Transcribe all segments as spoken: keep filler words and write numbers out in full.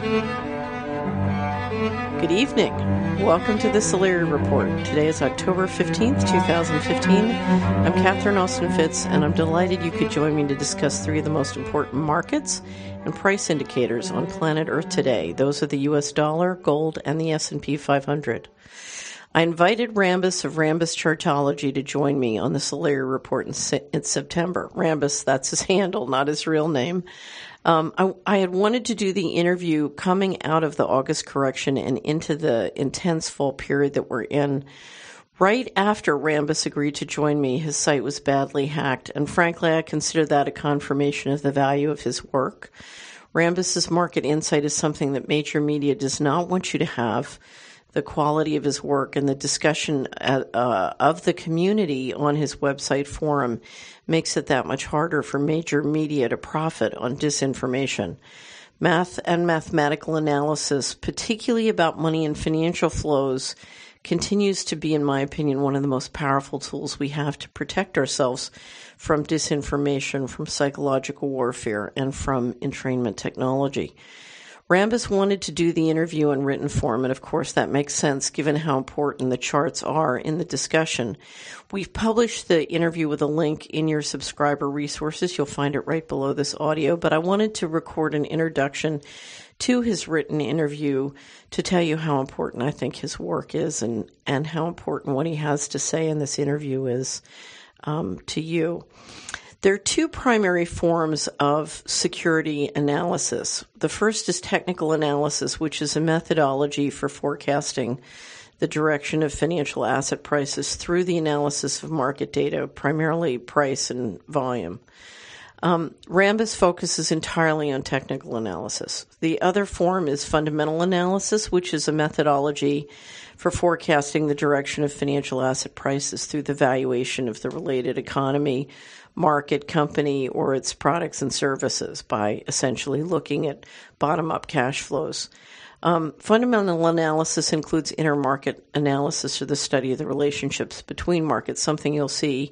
Good evening. Welcome to the Solari Report. Today is October fifteenth, twenty fifteen. I'm Catherine Austin Fitz, and I'm delighted you could join me to discuss three of the most important markets and price indicators on planet Earth today. Those are the U S dollar, gold, and the S and P five hundred. I invited Rambus of Rambus Chartology to join me on the Solari Report in, se- in September. Rambus, that's his handle, not his real name. Um, I, I had wanted to do the interview coming out of the August correction and into the intense fall period that we're in. Right after Rambus agreed to join me, his site was badly hacked, and frankly, I consider that a confirmation of the value of his work. Rambus's market insight is something that major media does not want you to have. The quality of his work and the discussion uh, uh, of the community on his website forum makes it that much harder for major media to profit on disinformation. Math and mathematical analysis, particularly about money and financial flows, continues to be, in my opinion, one of the most powerful tools we have to protect ourselves from disinformation, from psychological warfare, and from entrainment technology. Rambus wanted to do the interview in written form, and of course that makes sense given how important the charts are in the discussion. We've published the interview with a link in your subscriber resources. You'll find it right below this audio, but I wanted to record an introduction to his written interview to tell you how important I think his work is and, and how important what he has to say in this interview is um, to you. There are two primary forms of security analysis. The first is technical analysis, which is a methodology for forecasting the direction of financial asset prices through the analysis of market data, primarily price and volume. Um, Rambus focuses entirely on technical analysis. The other form is fundamental analysis, which is a methodology for forecasting the direction of financial asset prices through the valuation of the related economy, market, company, or its products and services by essentially looking at bottom-up cash flows. Um, fundamental analysis includes intermarket analysis, or the study of the relationships between markets, something you'll see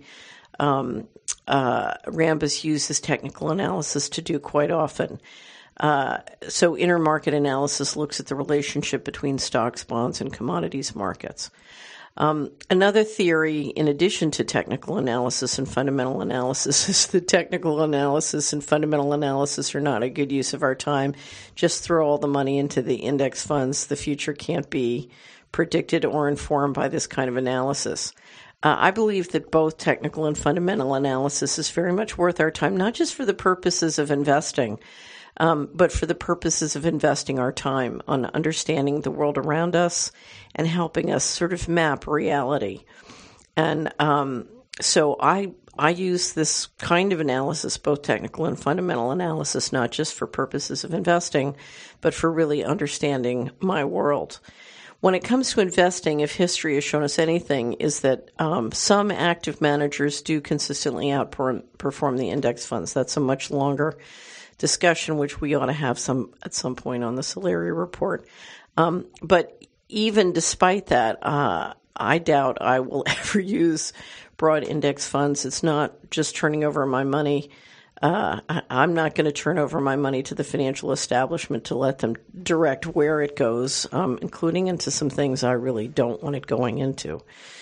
um, uh, Rambus uses technical analysis to do quite often. Uh, so intermarket analysis looks at the relationship between stocks, bonds, and commodities markets. Um, another theory, in addition to technical analysis and fundamental analysis, is that technical analysis and fundamental analysis are not a good use of our time. Just throw all the money into the index funds. The future can't be predicted or informed by this kind of analysis. Uh, I believe that both technical and fundamental analysis is very much worth our time, not just for the purposes of investing, Um, but for the purposes of investing our time on understanding the world around us and helping us sort of map reality. And um, so I I use this kind of analysis, both technical and fundamental analysis, not just for purposes of investing, but for really understanding my world. When it comes to investing, if history has shown us anything, is that um, some active managers do consistently outperform the index funds. That's a much longer discussion, which we ought to have some at some point on the Solari Report. Um, but even despite that, uh, I doubt I will ever use broad index funds. It's not just turning over my money. Uh, I, I'm not going to turn over my money to the financial establishment to let them direct where it goes, um, including into some things I really don't want it going into.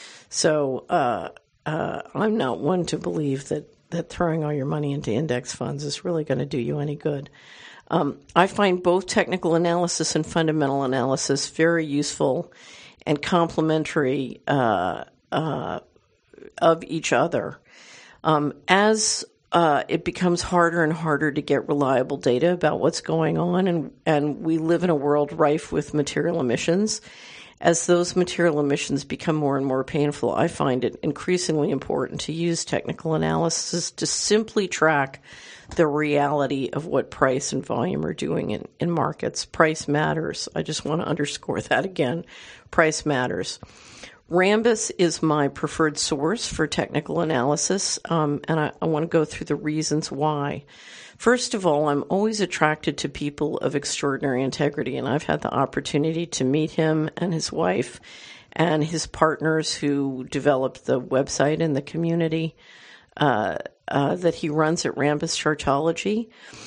So uh, uh, I'm not one to believe that that throwing all your money into index funds is really going to do you any good. Um, I find both technical analysis and fundamental analysis very useful and complementary uh, uh, of each other. Um, as uh, it becomes harder and harder to get reliable data about what's going on, and, and we live in a world rife with material emissions, as those material emissions become more and more painful, I find it increasingly important to use technical analysis to simply track the reality of what price and volume are doing in, in markets. Price matters. I just want to underscore that again. Price matters. Rambus is my preferred source for technical analysis, um, and I, I want to go through the reasons why. First of all, I'm always attracted to people of extraordinary integrity, and I've had the opportunity to meet him and his wife and his partners who developed the website and the community uh, uh, that he runs at Rambus Chartology.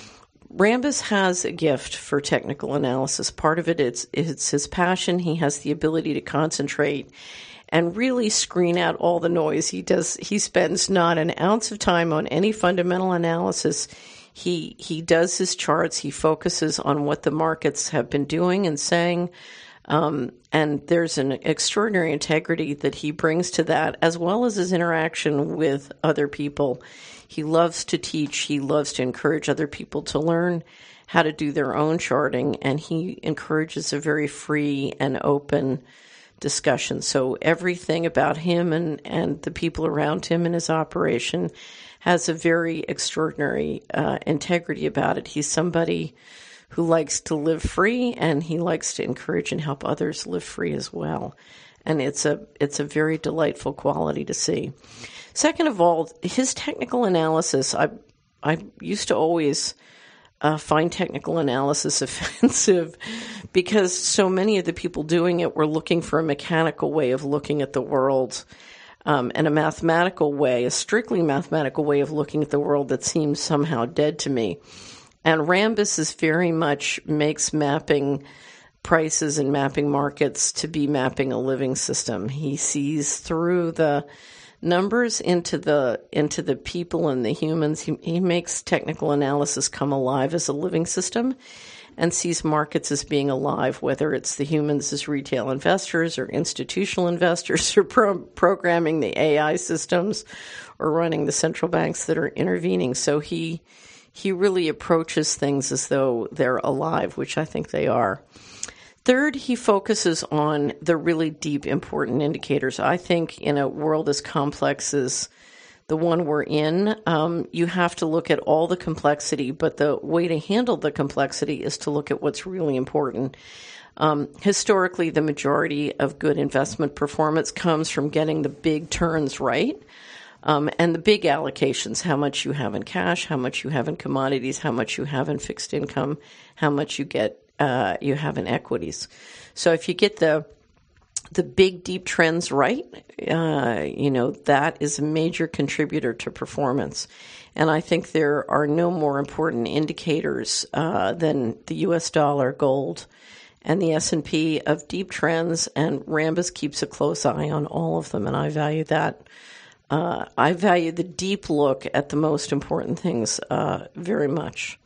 Rambis has a gift for technical analysis. Part of it is it's his passion. He has the ability to concentrate and really screen out all the noise. He does. He spends not an ounce of time on any fundamental analysis. He he does his charts. He focuses on what the markets have been doing and saying. Um, and there's an extraordinary integrity that he brings to that, as well as his interaction with other people. He loves to teach. He loves to encourage other people to learn how to do their own charting, and he encourages a very free and open discussion. So everything about him and, and the people around him and his operation has a very extraordinary uh, integrity about it. He's somebody who likes to live free, and he likes to encourage and help others live free as well. And it's a it's a very delightful quality to see. Second of all, his technical analysis, I I used to always uh, find technical analysis offensive because so many of the people doing it were looking for a mechanical way of looking at the world, um, and a mathematical way, a strictly mathematical way of looking at the world that seems somehow dead to me. And Rambis is very much makes mapping prices and mapping markets to be mapping a living system. He sees through the numbers into the into the people and the humans. He, he makes technical analysis come alive as a living system and sees markets as being alive, whether it's the humans as retail investors or institutional investors or pro- programming the A I systems or running the central banks that are intervening. So he he really approaches things as though they're alive, which I think they are. Third, he focuses on the really deep, important indicators. I think in a world as complex as the one we're in, um, you have to look at all the complexity, but the way to handle the complexity is to look at what's really important. Um, historically, the majority of good investment performance comes from getting the big turns right. Um, and the big allocations, how much you have in cash, how much you have in commodities, how much you have in fixed income, how much you get uh, you have in equities. So if you get the the big deep trends right, uh, you know, that is a major contributor to performance. And I think there are no more important indicators uh, than the U S dollar, gold, and the S and P of deep trends. And Rambis keeps a close eye on all of them, and I value that. Uh, I value the deep look at the most important things uh, very much.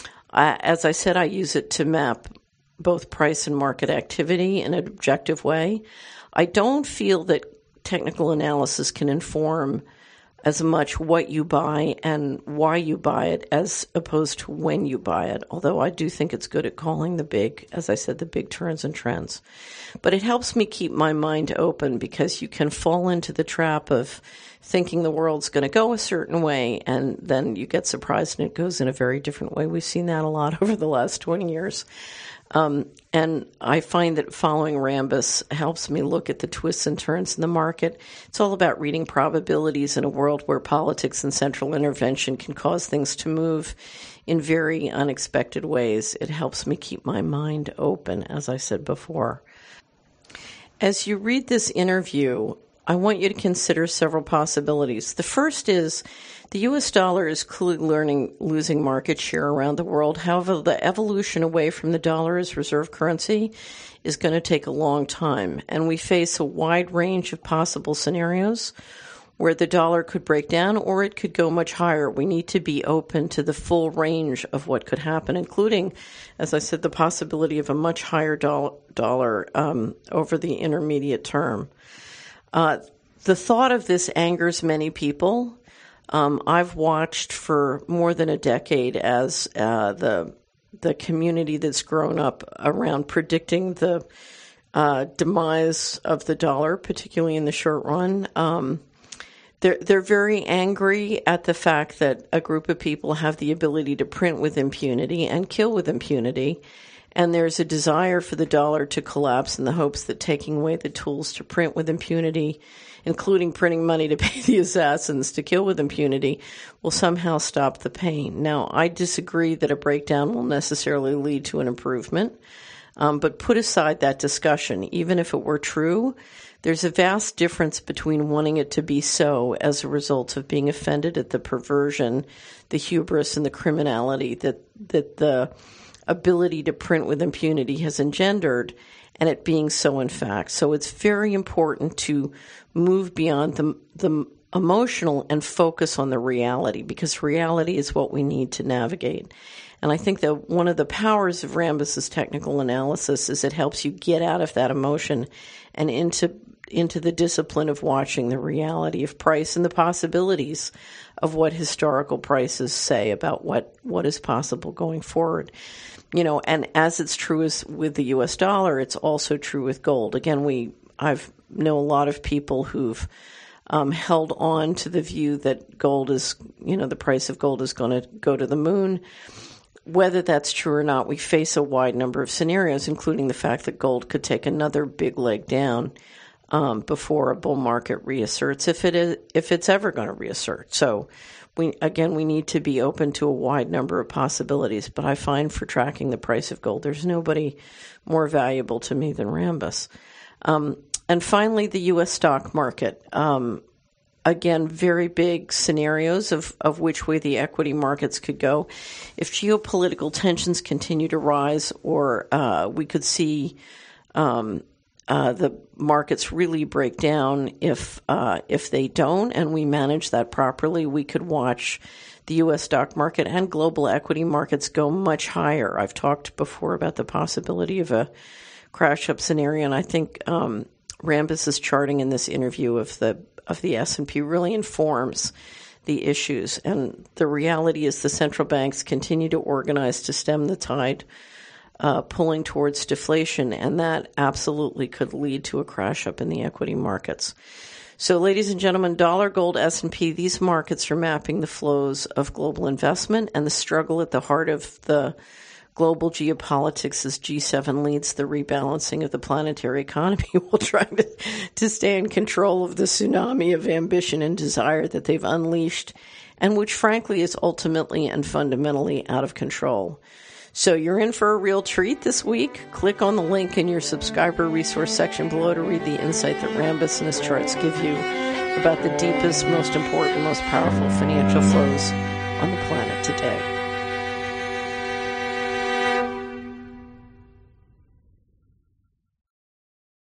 I, as I said, I use it to map both price and market activity in an objective way. I don't feel that technical analysis can inform as much what you buy and why you buy it as opposed to when you buy it, although I do think it's good at calling the big, as I said, the big turns and trends. But it helps me keep my mind open because you can fall into the trap of thinking the world's going to go a certain way, and then you get surprised and it goes in a very different way. We've seen that a lot over the last twenty years. Um, and I find that following Rambis helps me look at the twists and turns in the market. It's all about reading probabilities in a world where politics and central intervention can cause things to move in very unexpected ways. It helps me keep my mind open, as I said before. As you read this interview, I want you to consider several possibilities. The first is the U S dollar is clearly learning, losing market share around the world. However, the evolution away from the dollar as reserve currency is going to take a long time, and we face a wide range of possible scenarios where the dollar could break down or it could go much higher. We need to be open to the full range of what could happen, including, as I said, the possibility of a much higher do- dollar um, over the intermediate term. Uh, the thought of this angers many people. Um, I've watched for more than a decade as uh, the the community that's grown up around predicting the uh, demise of the dollar, particularly in the short run. Um, they're they're very angry at the fact that a group of people have the ability to print with impunity and kill with impunity. And there's a desire for the dollar to collapse in the hopes that taking away the tools to print with impunity, including printing money to pay the assassins to kill with impunity, will somehow stop the pain. Now, I disagree that a breakdown will necessarily lead to an improvement. Um, but put aside that discussion. Even if it were true, there's a vast difference between wanting it to be so as a result of being offended at the perversion, the hubris, and the criminality that, that the ability to print with impunity has engendered, and it being so in fact. So it's very important to move beyond the, the emotional and focus on the reality, because reality is what we need to navigate. And I think that one of the powers of Rambus's technical analysis is it helps you get out of that emotion and into into the discipline of watching the reality of price and the possibilities of what historical prices say about what, what is possible going forward. You know, and as it's true as with the U S dollar, it's also true with gold. Again, we I've know a lot of people who've um, held on to the view that gold is, you know, the price of gold is going to go to the moon. Whether that's true or not, we face a wide number of scenarios, including the fact that gold could take another big leg down um, before a bull market reasserts, if it is, if it's ever going to reassert. So, we again, we need to be open to a wide number of possibilities. But I find for tracking the price of gold, there's nobody more valuable to me than Rambus. Um, and finally, the U S stock market. Um, Again, very big scenarios of, of which way the equity markets could go. If geopolitical tensions continue to rise, or uh, we could see um, uh, the markets really break down. If uh, if they don't, and we manage that properly, we could watch the U S stock market and global equity markets go much higher. I've talked before about the possibility of a crash-up scenario, and I think um, Rambus's charting in this interview of the of the S and P really informs the issues. And the reality is the central banks continue to organize to stem the tide, uh, pulling towards deflation, and that absolutely could lead to a crash up in the equity markets. So, ladies and gentlemen, dollar, gold, S and P, these markets are mapping the flows of global investment, and the struggle at the heart of the global geopolitics as G seven leads the rebalancing of the planetary economy while trying to, to stay in control of the tsunami of ambition and desire that they've unleashed, and which frankly is ultimately and fundamentally out of control. So you're in for a real treat this week. Click on the link in your subscriber resource section below to read the insight that Rambus and his charts give you about the deepest, most important, most powerful financial flows on the planet today.